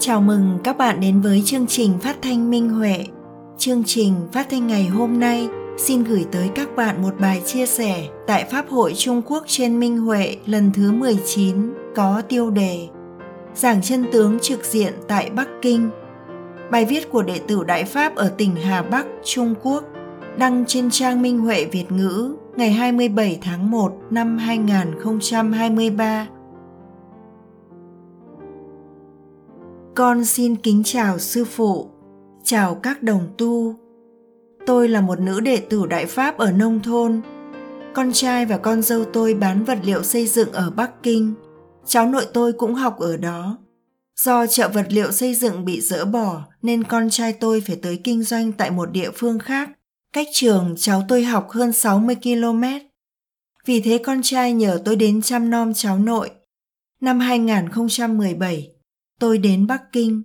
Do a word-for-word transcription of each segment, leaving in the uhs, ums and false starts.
Chào mừng các bạn đến với chương trình phát thanh Minh Huệ. Chương trình phát thanh ngày hôm nay xin gửi tới các bạn một bài chia sẻ tại Pháp hội Trung Quốc trên Minh Huệ lần thứ mười chín có tiêu đề Giảng chân tướng trực diện tại Bắc Kinh. Bài viết của đệ tử Đại Pháp ở tỉnh Hà Bắc, Trung Quốc, đăng trên trang Minh Huệ Việt ngữ ngày hai mươi bảy tháng một năm hai nghìn không trăm hai mươi ba. Con xin kính chào sư phụ, chào các đồng tu. Tôi là một nữ đệ tử Đại Pháp ở nông thôn. Con trai và con dâu tôi bán vật liệu xây dựng ở Bắc Kinh. Cháu nội tôi cũng học ở đó. Do chợ vật liệu xây dựng bị dỡ bỏ nên con trai tôi phải tới kinh doanh tại một địa phương khác, cách trường cháu tôi học hơn sáu mươi ki lô mét. Vì thế con trai nhờ tôi đến chăm nom cháu nội. Năm hai nghìn không trăm mười bảy, tôi đến Bắc Kinh.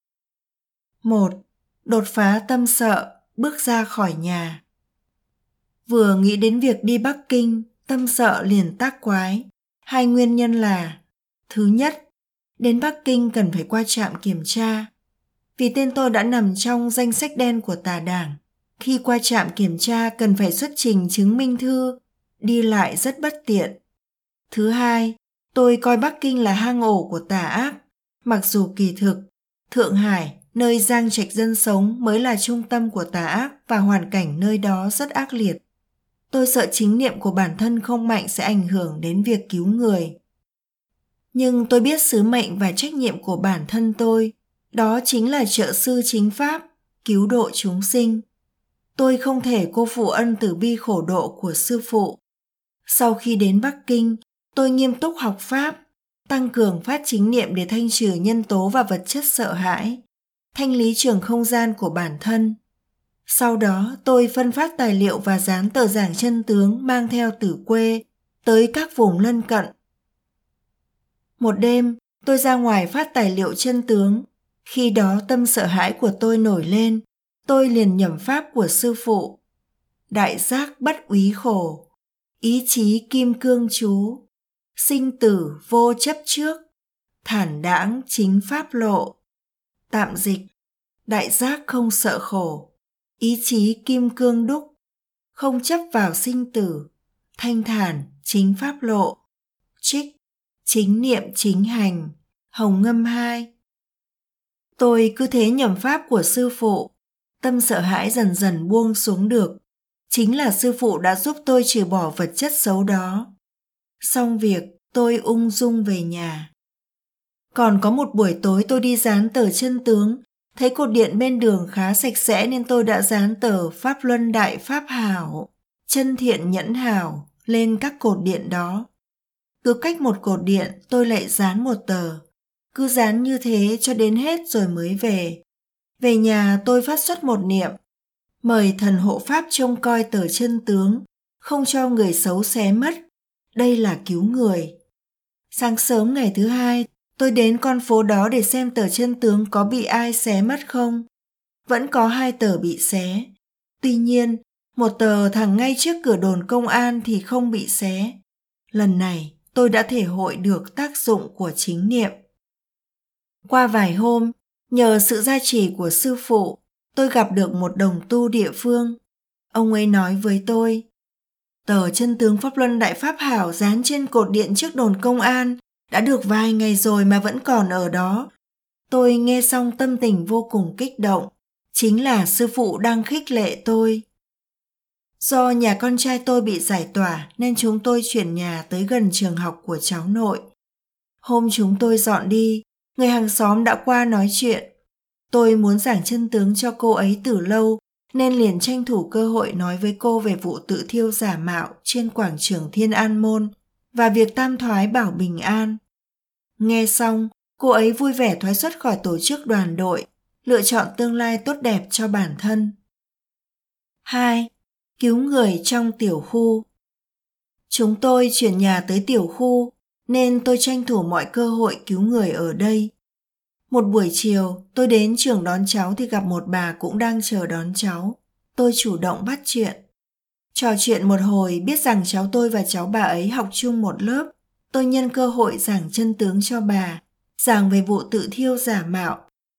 một. Đột phá tâm sợ, bước ra khỏi nhà. Vừa nghĩ đến việc đi Bắc Kinh, tâm sợ liền tác quái. Hai nguyên nhân là: thứ nhất, đến Bắc Kinh cần phải qua trạm kiểm tra. Vì tên tôi đã nằm trong danh sách đen của tà đảng. Khi qua trạm kiểm tra cần phải xuất trình chứng minh thư, đi lại rất bất tiện. Thứ hai, tôi coi Bắc Kinh là hang ổ của tà ác. Mặc dù kỳ thực, Thượng Hải, nơi Giang Trạch dân sống mới là trung tâm của tà ác và hoàn cảnh nơi đó rất ác liệt. Tôi sợ chính niệm của bản thân không mạnh sẽ ảnh hưởng đến việc cứu người. Nhưng tôi biết sứ mệnh và trách nhiệm của bản thân tôi, đó chính là trợ sư chính pháp, cứu độ chúng sinh. Tôi không thể cô phụ ân từ bi khổ độ của sư phụ. Sau khi đến Bắc Kinh, tôi nghiêm túc học pháp, tăng cường phát chính niệm để thanh trừ nhân tố và vật chất sợ hãi, thanh lý trường không gian của bản thân. Sau đó, tôi phân phát tài liệu và dán tờ giảng chân tướng mang theo từ quê tới các vùng lân cận. Một đêm, tôi ra ngoài phát tài liệu chân tướng. Khi đó tâm sợ hãi của tôi nổi lên, tôi liền nhẩm pháp của sư phụ. Đại giác bất úy khổ, ý chí kim cương chú, sinh tử vô chấp trước, thản đãng chính pháp lộ. Tạm dịch: đại giác không sợ khổ, ý chí kim cương đúc, không chấp vào sinh tử, thanh thản chính pháp lộ. Trích: chính niệm chính hành, Hồng Ngâm hai. Tôi cứ thế nhẩm pháp của sư phụ, tâm sợ hãi dần dần buông xuống được. Chính là sư phụ đã giúp tôi trừ bỏ vật chất xấu đó. Xong việc, tôi ung dung về nhà. Còn có một buổi tối tôi đi dán tờ chân tướng, thấy cột điện bên đường khá sạch sẽ nên tôi đã dán tờ Pháp Luân Đại Pháp Hảo, chân thiện nhẫn hảo lên các cột điện đó. Cứ cách một cột điện tôi lại dán một tờ. Cứ dán như thế cho đến hết rồi mới về. Về nhà tôi phát xuất một niệm: mời thần hộ pháp trông coi tờ chân tướng, không cho người xấu xé mất. Đây là cứu người. Sáng sớm ngày thứ hai, tôi đến con phố đó để xem tờ chân tướng có bị ai xé mất không. Vẫn có hai tờ bị xé. Tuy nhiên, một tờ thẳng ngay trước cửa đồn công an thì không bị xé. Lần này, tôi đã thể hội được tác dụng của chính niệm. Qua vài hôm, nhờ sự gia trì của sư phụ, tôi gặp được một đồng tu địa phương. Ông ấy nói với tôi: tờ chân tướng Pháp Luân Đại Pháp Hảo dán trên cột điện trước đồn công an đã được vài ngày rồi mà vẫn còn ở đó. Tôi nghe xong tâm tình vô cùng kích động. Chính là sư phụ đang khích lệ tôi. Do nhà con trai tôi bị giải tỏa nên chúng tôi chuyển nhà tới gần trường học của cháu nội. Hôm chúng tôi dọn đi, người hàng xóm đã qua nói chuyện. Tôi muốn giảng chân tướng cho cô ấy từ lâu nên liền tranh thủ cơ hội nói với cô về vụ tự thiêu giả mạo trên quảng trường Thiên An Môn và việc tam thoái bảo bình an. Nghe xong, cô ấy vui vẻ thoái xuất khỏi tổ chức đoàn đội, lựa chọn tương lai tốt đẹp cho bản thân. hai. Cứu người trong tiểu khu. Chúng tôi chuyển nhà tới tiểu khu nên tôi tranh thủ mọi cơ hội cứu người ở đây. Một buổi chiều, tôi đến trường đón cháu thì gặp một bà cũng đang chờ đón cháu. Tôi chủ động bắt chuyện. Trò chuyện một hồi biết rằng cháu tôi và cháu bà ấy học chung một lớp. Tôi nhân cơ hội giảng chân tướng cho bà, giảng về vụ tự thiêu giả mạo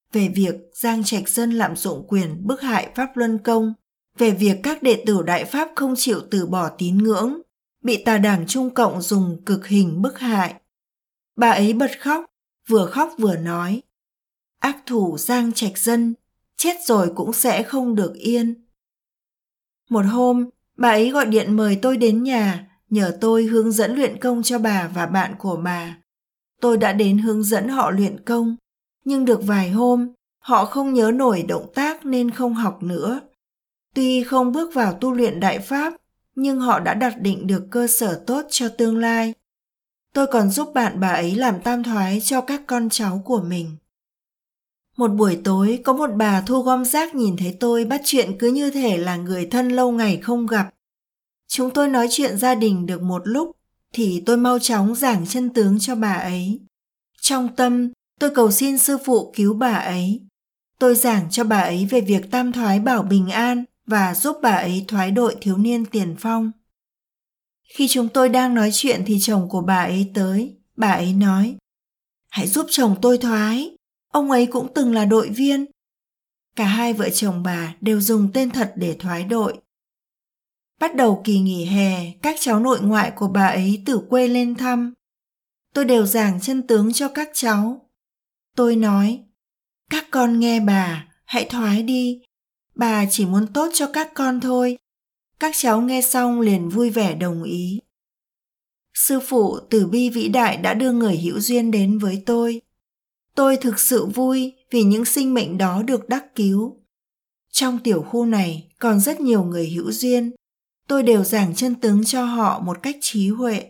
về việc Giang Trạch Dân lạm dụng quyền bức hại Pháp Luân Công, về việc các đệ tử Đại Pháp không chịu từ bỏ tín ngưỡng, bị tà đảng Trung Cộng dùng cực hình bức hại. Bà ấy bật khóc, vừa khóc vừa nói: ác thủ Giang Trạch Dân, chết rồi cũng sẽ không được yên. Một hôm, bà ấy gọi điện mời tôi đến nhà, nhờ tôi hướng dẫn luyện công cho bà và bạn của bà. Tôi đã đến hướng dẫn họ luyện công, nhưng được vài hôm, họ không nhớ nổi động tác nên không học nữa. Tuy không bước vào tu luyện Đại Pháp, nhưng họ đã đặt định được cơ sở tốt cho tương lai. Tôi còn giúp bạn bà ấy làm tam thoái cho các con cháu của mình. Một buổi tối, có một bà thu gom rác nhìn thấy tôi bắt chuyện cứ như thể là người thân lâu ngày không gặp. Chúng tôi nói chuyện gia đình được một lúc, thì tôi mau chóng giảng chân tướng cho bà ấy. Trong tâm, tôi cầu xin sư phụ cứu bà ấy. Tôi giảng cho bà ấy về việc tam thoái bảo bình an và giúp bà ấy thoái đội thiếu niên tiền phong. Khi chúng tôi đang nói chuyện thì chồng của bà ấy tới. Bà ấy nói: hãy giúp chồng tôi thoái, ông ấy cũng từng là đội viên. Cả hai vợ chồng bà đều dùng tên thật để thoái đội. Bắt đầu kỳ nghỉ hè, các cháu nội ngoại của bà ấy từ quê lên thăm. Tôi đều giảng chân tướng cho các cháu. Tôi nói: các con nghe bà, hãy thoái đi. Bà chỉ muốn tốt cho các con thôi. Các cháu nghe xong liền vui vẻ đồng ý. Sư phụ từ bi vĩ đại đã đưa người hữu duyên đến với tôi. Tôi thực sự vui vì những sinh mệnh đó được đắc cứu. Trong tiểu khu này còn rất nhiều người hữu duyên. Tôi đều giảng chân tướng cho họ một cách trí huệ.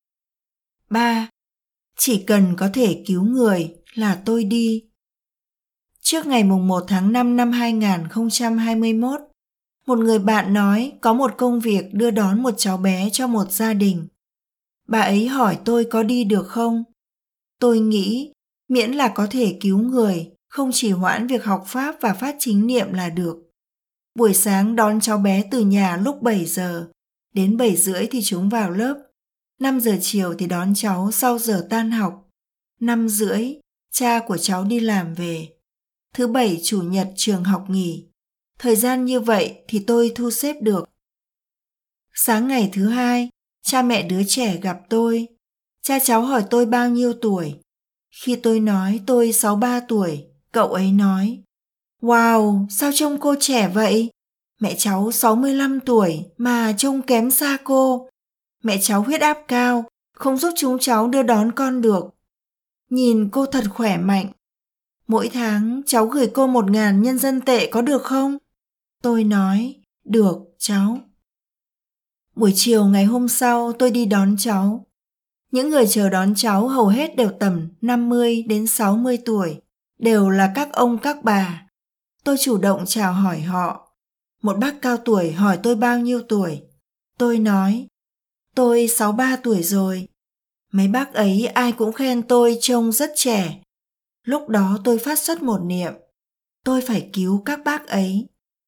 ba. Chỉ cần có thể cứu người là tôi đi. Trước ngày mùng một tháng năm năm hai nghìn không trăm hai mươi mốt, một người bạn nói có một công việc đưa đón một cháu bé cho một gia đình. Bà ấy hỏi tôi có đi được không? Tôi nghĩ miễn là có thể cứu người, không chỉ hoãn việc học Pháp và phát chính niệm là được. Buổi sáng đón cháu bé từ nhà lúc bảy giờ, đến bảy rưỡi thì chúng vào lớp. năm giờ chiều thì đón cháu sau giờ tan học. năm rưỡi, cha của cháu đi làm về. Thứ bảy chủ nhật trường học nghỉ. Thời gian như vậy thì tôi thu xếp được. Sáng ngày thứ hai, cha mẹ đứa trẻ gặp tôi. Cha cháu hỏi tôi bao nhiêu tuổi. Khi tôi nói tôi sáu mươi ba tuổi, cậu ấy nói: wow, sao trông cô trẻ vậy? Mẹ cháu sáu mươi lăm tuổi mà trông kém xa cô. Mẹ cháu huyết áp cao, không giúp chúng cháu đưa đón con được. Nhìn cô thật khỏe mạnh. Mỗi tháng cháu gửi cô một ngàn nhân dân tệ có được không? Tôi nói: được cháu. Buổi chiều ngày hôm sau tôi đi đón cháu. Những người chờ đón cháu hầu hết đều tầm năm mươi đến sáu mươi tuổi, đều là các ông các bà. Tôi chủ động chào hỏi họ. Một bác cao tuổi hỏi tôi bao nhiêu tuổi. Tôi nói: tôi sáu mươi ba tuổi rồi. Mấy bác ấy ai cũng khen tôi trông rất trẻ. Lúc đó tôi phát xuất một niệm: tôi phải cứu các bác ấy.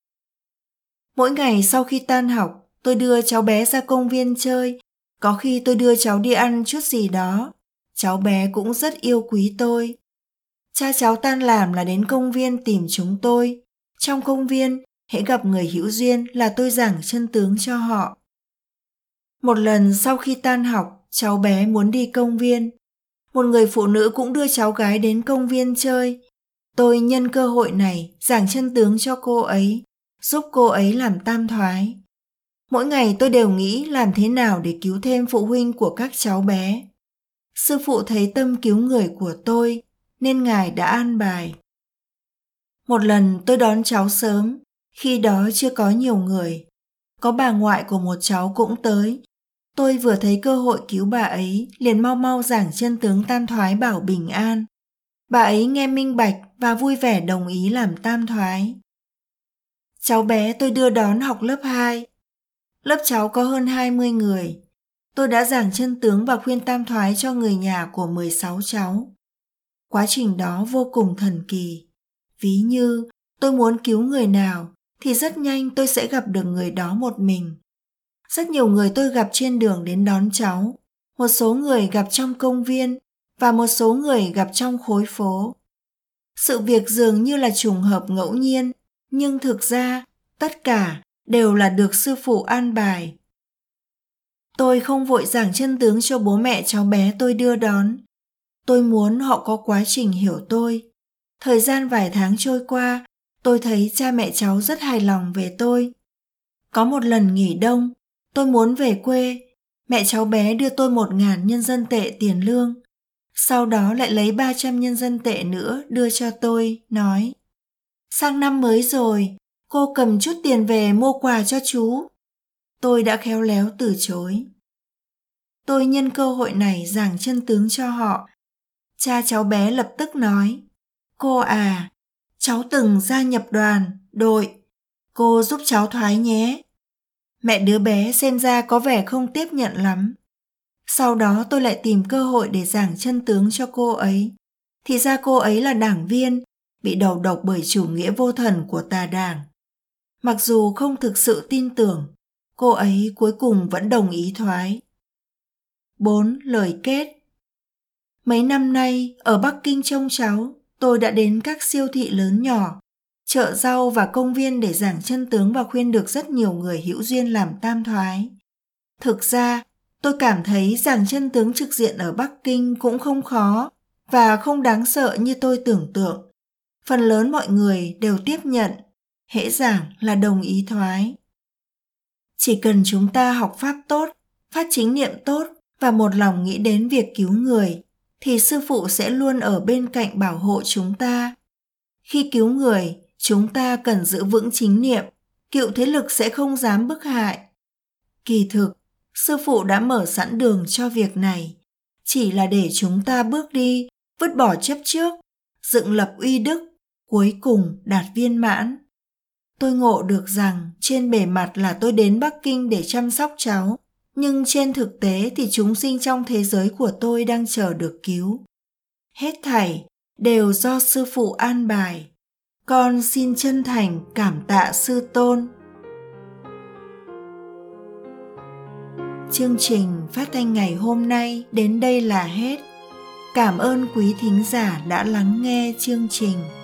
Mỗi ngày sau khi tan học, tôi đưa cháu bé ra công viên chơi. Có khi tôi đưa cháu đi ăn chút gì đó. Cháu bé cũng rất yêu quý tôi. Cha cháu tan làm là đến công viên tìm chúng tôi. Trong công viên, hễ gặp người hữu duyên là tôi giảng chân tướng cho họ. Một lần sau khi tan học, cháu bé muốn đi công viên. Một người phụ nữ cũng đưa cháu gái đến công viên chơi. Tôi nhân cơ hội này giảng chân tướng cho cô ấy, giúp cô ấy làm tam thoái. Mỗi ngày tôi đều nghĩ làm thế nào để cứu thêm phụ huynh của các cháu bé. Sư phụ thấy tâm cứu người của tôi, nên Ngài đã an bài. Một lần tôi đón cháu sớm, khi đó chưa có nhiều người. Có bà ngoại của một cháu cũng tới. Tôi vừa thấy cơ hội cứu bà ấy, liền mau mau giảng chân tướng tam thoái bảo bình an. Bà ấy nghe minh bạch và vui vẻ đồng ý làm tam thoái. Cháu bé tôi đưa đón học lớp hai. Lớp cháu có hơn hai mươi người. Tôi đã giảng chân tướng và khuyên tam thoái cho người nhà của mười sáu cháu. Quá trình đó vô cùng thần kỳ. Ví như tôi muốn cứu người nào thì rất nhanh tôi sẽ gặp được người đó một mình. Rất nhiều người tôi gặp trên đường đến đón cháu. Một số người gặp trong công viên và một số người gặp trong khối phố. Sự việc dường như là trùng hợp ngẫu nhiên, nhưng thực ra tất cả đều là được sư phụ an bài. Tôi không vội giảng chân tướng cho bố mẹ cháu bé tôi đưa đón. Tôi muốn họ có quá trình hiểu tôi. Thời gian vài tháng trôi qua, tôi thấy cha mẹ cháu rất hài lòng về tôi. Có một lần nghỉ đông, tôi muốn về quê. Mẹ cháu bé đưa tôi một ngàn nhân dân tệ tiền lương. Sau đó lại lấy ba trăm nhân dân tệ nữa đưa cho tôi, nói: sang năm mới rồi, cô cầm chút tiền về mua quà cho chú. Tôi đã khéo léo từ chối. Tôi nhân cơ hội này giảng chân tướng cho họ. Cha cháu bé lập tức nói: cô à, cháu từng gia nhập đoàn, đội. Cô giúp cháu thoái nhé. Mẹ đứa bé xem ra có vẻ không tiếp nhận lắm. Sau đó tôi lại tìm cơ hội để giảng chân tướng cho cô ấy. Thì ra cô ấy là đảng viên, bị đầu độc bởi chủ nghĩa vô thần của tà đảng. Mặc dù không thực sự tin tưởng, cô ấy cuối cùng vẫn đồng ý thoái. bốn. Lời kết. Mấy năm nay, ở Bắc Kinh trông cháu, tôi đã đến các siêu thị lớn nhỏ, chợ rau và công viên để giảng chân tướng và khuyên được rất nhiều người hữu duyên làm tam thoái. Thực ra, tôi cảm thấy giảng chân tướng trực diện ở Bắc Kinh cũng không khó và không đáng sợ như tôi tưởng tượng. Phần lớn mọi người đều tiếp nhận, hễ giảng là đồng ý thoái. Chỉ cần chúng ta học pháp tốt, phát chính niệm tốt và một lòng nghĩ đến việc cứu người, thì sư phụ sẽ luôn ở bên cạnh bảo hộ chúng ta. Khi cứu người, chúng ta cần giữ vững chính niệm, cựu thế lực sẽ không dám bức hại. Kỳ thực, sư phụ đã mở sẵn đường cho việc này, chỉ là để chúng ta bước đi, vứt bỏ chấp trước, dựng lập uy đức, cuối cùng đạt viên mãn. Tôi ngộ được rằng trên bề mặt là tôi đến Bắc Kinh để chăm sóc cháu, nhưng trên thực tế thì chúng sinh trong thế giới của tôi đang chờ được cứu. Hết thảy đều do sư phụ an bài. Con xin chân thành cảm tạ sư tôn. Chương trình phát thanh ngày hôm nay đến đây là hết. Cảm ơn quý thính giả đã lắng nghe chương trình.